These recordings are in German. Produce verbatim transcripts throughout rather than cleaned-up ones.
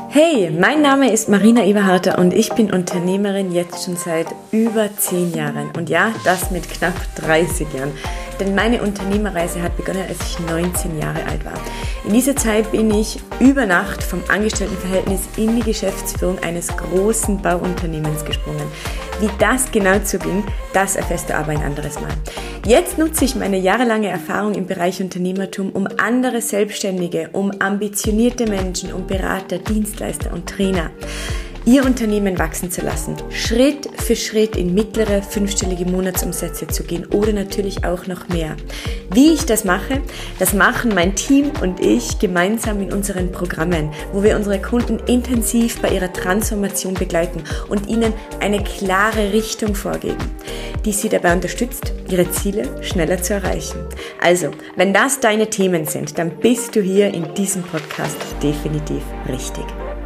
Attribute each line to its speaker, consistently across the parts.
Speaker 1: Hey, mein Name ist Marina Eberharter und ich bin Unternehmerin jetzt schon seit über zehn Jahren. Und ja, das mit knapp dreißig Jahren. Denn meine Unternehmerreise hat begonnen, als ich neunzehn Jahre alt war. In dieser Zeit bin ich über Nacht vom Angestelltenverhältnis in die Geschäftsführung eines großen Bauunternehmens gesprungen. Wie das genau zuging, das erfährst du aber ein anderes Mal. Jetzt nutze ich meine jahrelange Erfahrung im Bereich Unternehmertum, um andere Selbstständige, um ambitionierte Menschen, um Berater, Dienstleister und Trainer, ihr Unternehmen wachsen zu lassen, Schritt für Schritt in mittlere fünfstellige Monatsumsätze zu gehen oder natürlich auch noch mehr. Wie ich das mache, das machen mein Team und ich gemeinsam in unseren Programmen, wo wir unsere Kunden intensiv bei ihrer Transformation begleiten und ihnen eine klare Richtung vorgeben, die sie dabei unterstützt, ihre Ziele schneller zu erreichen. Also, wenn das deine Themen sind, dann bist du hier in diesem Podcast definitiv richtig.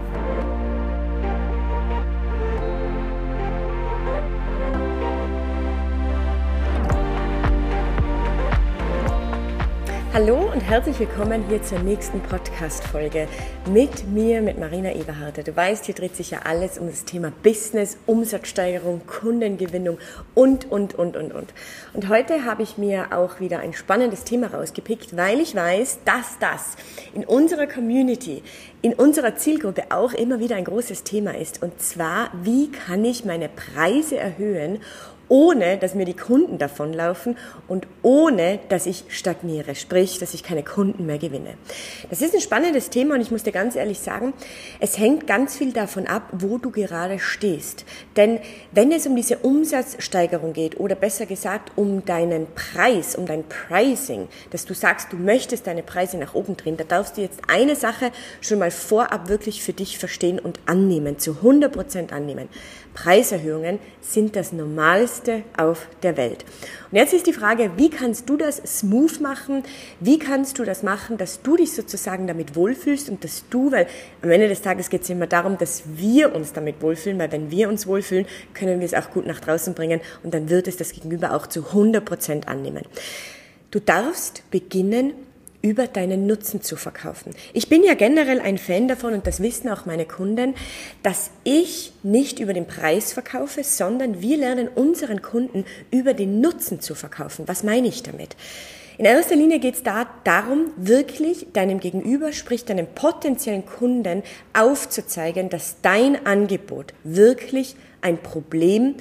Speaker 1: Hallo und herzlich willkommen hier zur nächsten Podcast-Folge mit mir, mit Marina Eberharter. Du weißt, hier dreht sich ja alles um das Thema Business, Umsatzsteigerung, Kundengewinnung und, und, und, und, und. Und heute habe ich mir auch wieder ein spannendes Thema rausgepickt, weil ich weiß, dass das in unserer Community, in unserer Zielgruppe auch immer wieder ein großes Thema ist. Und zwar, wie kann ich meine Preise erhöhen, ohne dass mir die Kunden davonlaufen und ohne dass ich stagniere, sprich, dass ich keine Kunden mehr gewinne. Das ist ein spannendes Thema und ich muss dir ganz ehrlich sagen, es hängt ganz viel davon ab, wo du gerade stehst. Denn wenn es um diese Umsatzsteigerung geht oder besser gesagt um deinen Preis, um dein Pricing, dass du sagst, du möchtest deine Preise nach oben drehen, da darfst du jetzt eine Sache schon mal vorab wirklich für dich verstehen und annehmen, zu hundert Prozent annehmen. Preiserhöhungen sind das Normalste auf der Welt. Und jetzt ist die Frage, wie kannst du das smooth machen? Wie kannst du das machen, dass du dich sozusagen damit wohlfühlst und dass du, weil am Ende des Tages geht es immer darum, dass wir uns damit wohlfühlen, weil wenn wir uns wohlfühlen, können wir es auch gut nach draußen bringen und dann wird es das Gegenüber auch zu hundert Prozent annehmen. Du darfst beginnen, über deinen Nutzen zu verkaufen. Ich bin ja generell ein Fan davon, und das wissen auch meine Kunden, dass ich nicht über den Preis verkaufe, sondern wir lernen unseren Kunden über den Nutzen zu verkaufen. Was meine ich damit? In erster Linie geht es da darum, wirklich deinem Gegenüber, sprich deinem potenziellen Kunden aufzuzeigen, dass dein Angebot wirklich ein Problem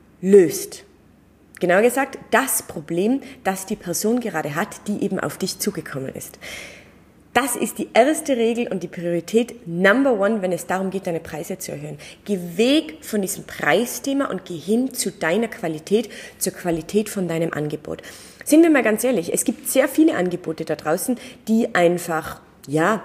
Speaker 1: löst. Genauer gesagt, das Problem, das die Person gerade hat, die eben auf dich zugekommen ist. Das ist die erste Regel und die Priorität Number One, wenn es darum geht, deine Preise zu erhöhen. Geh weg von diesem Preisthema und geh hin zu deiner Qualität, zur Qualität von deinem Angebot. Sind wir mal ganz ehrlich, es gibt sehr viele Angebote da draußen, die einfach, ja,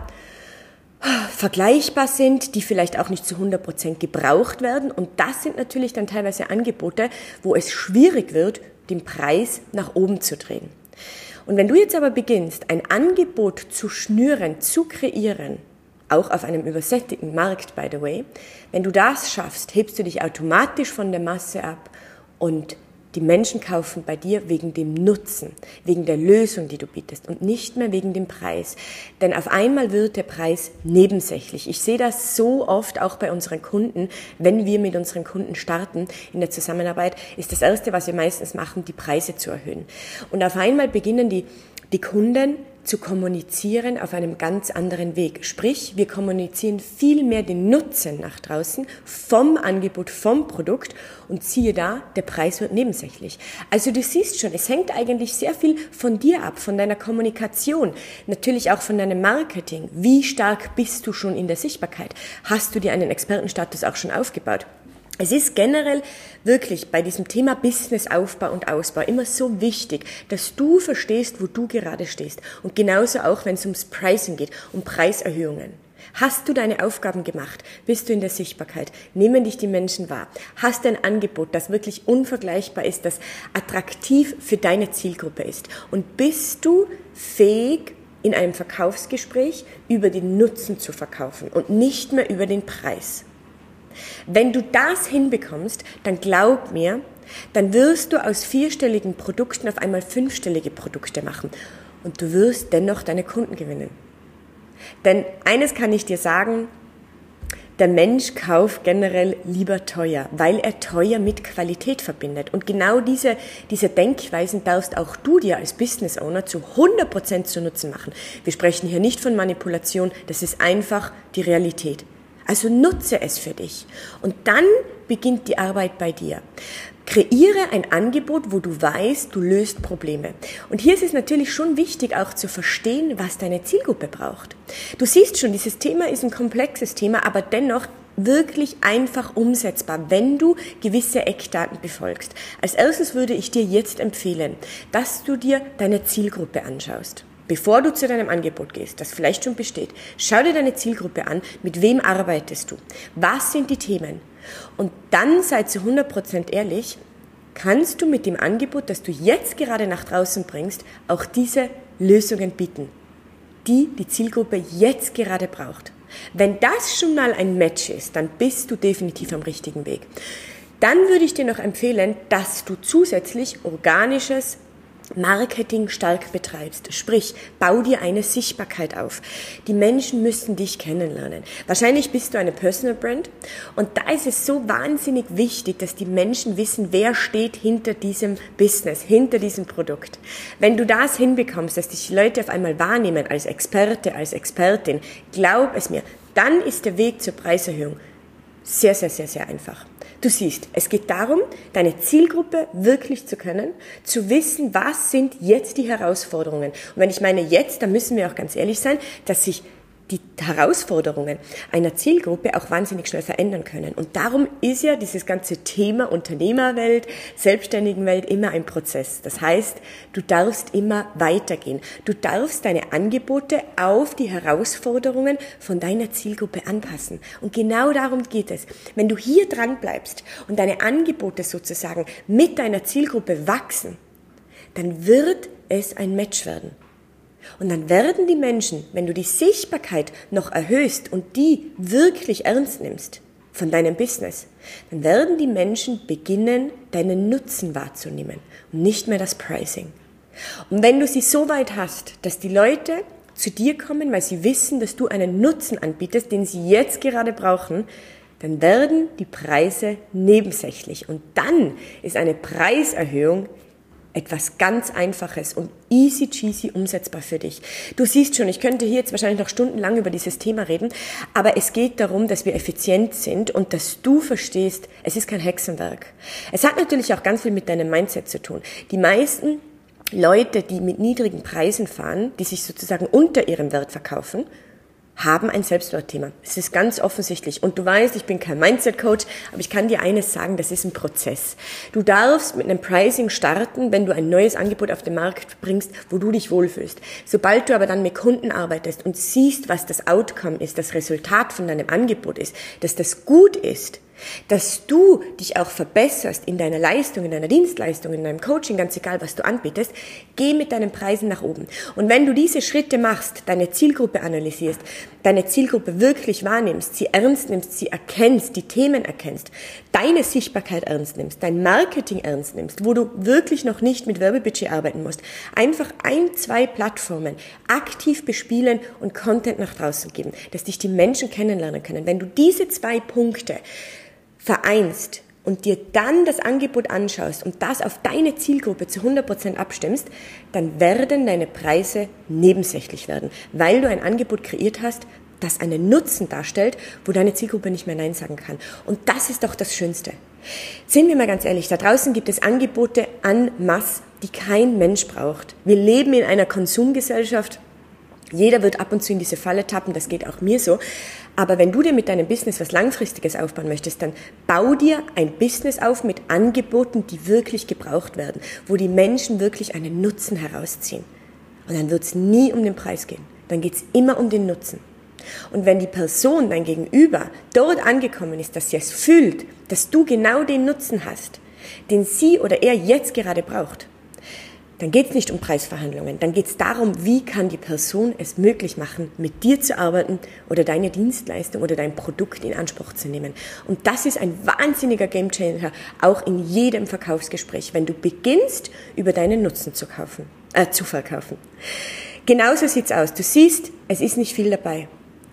Speaker 1: vergleichbar sind, die vielleicht auch nicht zu hundert Prozent gebraucht werden. Und das sind natürlich dann teilweise Angebote, wo es schwierig wird, den Preis nach oben zu drehen. Und wenn du jetzt aber beginnst, ein Angebot zu schnüren, zu kreieren, auch auf einem übersättigten Markt, by the way, wenn du das schaffst, hebst du dich automatisch von der Masse ab und die Menschen kaufen bei dir wegen dem Nutzen, wegen der Lösung, die du bietest und nicht mehr wegen dem Preis. Denn auf einmal wird der Preis nebensächlich. Ich sehe das so oft auch bei unseren Kunden. Wenn wir mit unseren Kunden starten in der Zusammenarbeit, ist das Erste, was wir meistens machen, die Preise zu erhöhen. Und auf einmal beginnen die, die Kunden zu kommunizieren auf einem ganz anderen Weg. Sprich, wir kommunizieren viel mehr den Nutzen nach draußen vom Angebot, vom Produkt und siehe da, der Preis wird nebensächlich. Also du siehst schon, es hängt eigentlich sehr viel von dir ab, von deiner Kommunikation, natürlich auch von deinem Marketing. Wie stark bist du schon in der Sichtbarkeit? Hast du dir einen Expertenstatus auch schon aufgebaut? Es ist generell wirklich bei diesem Thema Businessaufbau und Ausbau immer so wichtig, dass du verstehst, wo du gerade stehst. Und genauso auch, wenn es ums Pricing geht, um Preiserhöhungen. Hast du deine Aufgaben gemacht? Bist du in der Sichtbarkeit? Nehmen dich die Menschen wahr? Hast du ein Angebot, das wirklich unvergleichbar ist, das attraktiv für deine Zielgruppe ist? Und bist du fähig, in einem Verkaufsgespräch über den Nutzen zu verkaufen und nicht mehr über den Preis? Wenn du das hinbekommst, dann glaub mir, dann wirst du aus vierstelligen Produkten auf einmal fünfstellige Produkte machen und du wirst dennoch deine Kunden gewinnen. Denn eines kann ich dir sagen, Der Mensch kauft generell lieber teuer, weil er teuer mit Qualität verbindet. Und genau diese, diese Denkweisen darfst auch du dir als Business Owner zu hundert Prozent zu Nutzen machen. Wir sprechen hier nicht von Manipulation, das ist einfach die Realität. Also nutze es für dich. Und dann beginnt die Arbeit bei dir. Kreiere ein Angebot, wo du weißt, du löst Probleme. Und hier ist es natürlich schon wichtig, auch zu verstehen, was deine Zielgruppe braucht. Du siehst schon, dieses Thema ist ein komplexes Thema, aber dennoch wirklich einfach umsetzbar, wenn du gewisse Eckdaten befolgst. Als erstes würde ich dir jetzt empfehlen, dass du dir deine Zielgruppe anschaust. Bevor du zu deinem Angebot gehst, das vielleicht schon besteht, schau dir deine Zielgruppe an, mit wem arbeitest du, was sind die Themen? Und dann sei zu hundert Prozent ehrlich, kannst du mit dem Angebot, das du jetzt gerade nach draußen bringst, auch diese Lösungen bieten, die die Zielgruppe jetzt gerade braucht. Wenn das schon mal ein Match ist, dann bist du definitiv am richtigen Weg. Dann würde ich dir noch empfehlen, dass du zusätzlich organisches Marketing stark betreibst. Sprich, bau dir eine Sichtbarkeit auf. Die Menschen müssten dich kennenlernen. Wahrscheinlich bist du eine Personal Brand und da ist es so wahnsinnig wichtig, dass die Menschen wissen, wer steht hinter diesem Business, hinter diesem Produkt. Wenn du das hinbekommst, dass dich die Leute auf einmal wahrnehmen als Experte, als Expertin, glaub es mir, dann ist der Weg zur Preiserhöhung sehr, sehr, sehr, sehr einfach. Du siehst, es geht darum, deine Zielgruppe wirklich zu können, zu wissen, was sind jetzt die Herausforderungen. Und wenn ich meine jetzt, dann müssen wir auch ganz ehrlich sein, dass sich die Herausforderungen einer Zielgruppe auch wahnsinnig schnell verändern können. Und darum ist ja dieses ganze Thema Unternehmerwelt, Selbstständigenwelt immer ein Prozess. Das heißt, du darfst immer weitergehen. Du darfst deine Angebote auf die Herausforderungen von deiner Zielgruppe anpassen. Und genau darum geht es. Wenn du hier dran bleibst und deine Angebote sozusagen mit deiner Zielgruppe wachsen, dann wird es ein Match werden. Und dann werden die Menschen, wenn du die Sichtbarkeit noch erhöhst und die wirklich ernst nimmst von deinem Business, dann werden die Menschen beginnen, deinen Nutzen wahrzunehmen und nicht mehr das Pricing. Und wenn du sie so weit hast, dass die Leute zu dir kommen, weil sie wissen, dass du einen Nutzen anbietest, den sie jetzt gerade brauchen, dann werden die Preise nebensächlich. Und dann ist eine Preiserhöhung etwas ganz Einfaches und easy cheesy umsetzbar für dich. Du siehst schon, ich könnte hier jetzt wahrscheinlich noch stundenlang über dieses Thema reden, aber es geht darum, dass wir effizient sind und dass du verstehst, es ist kein Hexenwerk. Es hat natürlich auch ganz viel mit deinem Mindset zu tun. Die meisten Leute, die mit niedrigen Preisen fahren, die sich sozusagen unter ihrem Wert verkaufen, haben ein Selbstwertthema. Es ist ganz offensichtlich. Und du weißt, ich bin kein Mindset-Coach, aber ich kann dir eines sagen, das ist ein Prozess. Du darfst mit einem Pricing starten, wenn du ein neues Angebot auf den Markt bringst, wo du dich wohlfühlst. Sobald du aber dann mit Kunden arbeitest und siehst, was das Outcome ist, das Resultat von deinem Angebot ist, dass das gut ist, dass du dich auch verbesserst in deiner Leistung, in deiner Dienstleistung, in deinem Coaching, ganz egal, was du anbietest, geh mit deinen Preisen nach oben. Und wenn du diese Schritte machst, deine Zielgruppe analysierst, deine Zielgruppe wirklich wahrnimmst, sie ernst nimmst, sie erkennst, die Themen erkennst, deine Sichtbarkeit ernst nimmst, dein Marketing ernst nimmst, wo du wirklich noch nicht mit Werbebudget arbeiten musst, einfach ein, zwei Plattformen aktiv bespielen und Content nach draußen geben, dass dich die Menschen kennenlernen können. Wenn du diese zwei Punkte vereinst und dir dann das Angebot anschaust und das auf deine Zielgruppe zu hundert Prozent abstimmst, dann werden deine Preise nebensächlich werden, weil du ein Angebot kreiert hast, das einen Nutzen darstellt, wo deine Zielgruppe nicht mehr Nein sagen kann. Und das ist doch das Schönste. Sind wir mal ganz ehrlich, da draußen gibt es Angebote en masse, die kein Mensch braucht. Wir leben in einer Konsumgesellschaft. Jeder wird ab und zu in diese Falle tappen, das geht auch mir so. Aber wenn du dir mit deinem Business was Langfristiges aufbauen möchtest, dann bau dir ein Business auf mit Angeboten, die wirklich gebraucht werden, wo die Menschen wirklich einen Nutzen herausziehen. Und dann wird es nie um den Preis gehen, dann geht es immer um den Nutzen. Und wenn die Person, dein Gegenüber, dort angekommen ist, dass sie es fühlt, dass du genau den Nutzen hast, den sie oder er jetzt gerade braucht, dann geht es nicht um Preisverhandlungen, dann geht es darum, wie kann die Person es möglich machen, mit dir zu arbeiten oder deine Dienstleistung oder dein Produkt in Anspruch zu nehmen. Und das ist ein wahnsinniger Gamechanger, auch in jedem Verkaufsgespräch, wenn du beginnst, über deinen Nutzen zu kaufen, äh, zu verkaufen. Genauso sieht's aus. Du siehst, es ist nicht viel dabei.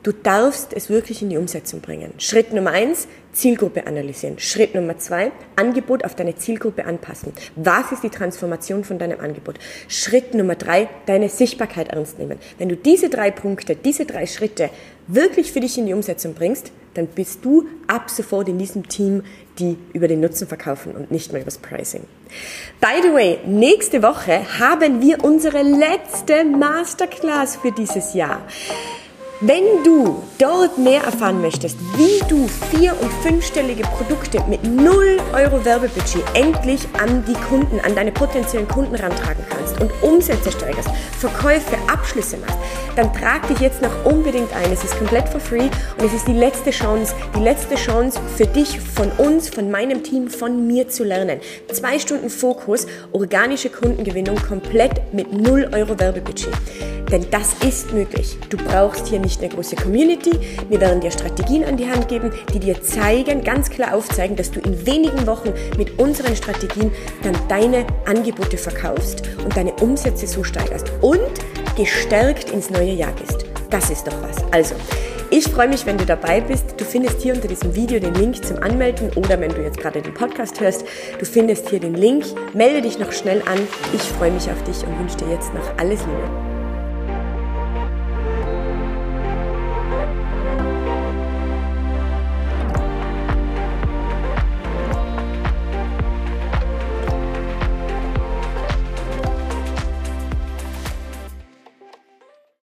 Speaker 1: Du darfst es wirklich in die Umsetzung bringen. Schritt Nummer eins, Zielgruppe analysieren. Schritt Nummer zwei, Angebot auf deine Zielgruppe anpassen. Was ist die Transformation von deinem Angebot? Schritt Nummer drei, deine Sichtbarkeit ernst nehmen. Wenn du diese drei Punkte, diese drei Schritte wirklich für dich in die Umsetzung bringst, dann bist du ab sofort in diesem Team, die über den Nutzen verkaufen und nicht mehr über das Pricing. By the way, nächste Woche haben wir unsere letzte Masterclass für dieses Jahr. Wenn du dort mehr erfahren möchtest, wie du vier- und fünfstellige Produkte mit null Euro Werbebudget endlich an die Kunden, an deine potenziellen Kunden rantragen kannst und Umsätze steigerst, Verkäufe, Abschlüsse machst, dann trag dich jetzt noch unbedingt ein. Es ist komplett for free und es ist die letzte Chance, die letzte Chance für dich, von uns, von meinem Team, von mir zu lernen. Zwei Stunden Fokus, organische Kundengewinnung, komplett mit null Euro Werbebudget. Denn das ist möglich. Du brauchst hier nicht eine große Community. Wir werden dir Strategien an die Hand geben, die dir zeigen, ganz klar aufzeigen, dass du in wenigen Wochen mit unseren Strategien dann deine Angebote verkaufst und deine Umsätze so steigerst und gestärkt ins neue Jahr gehst. Das ist doch was. Also, ich freue mich, wenn du dabei bist. Du findest hier unter diesem Video den Link zum Anmelden oder wenn du jetzt gerade den Podcast hörst, du findest hier den Link. Melde dich noch schnell an. Ich freue mich auf dich und wünsche dir jetzt noch alles Liebe.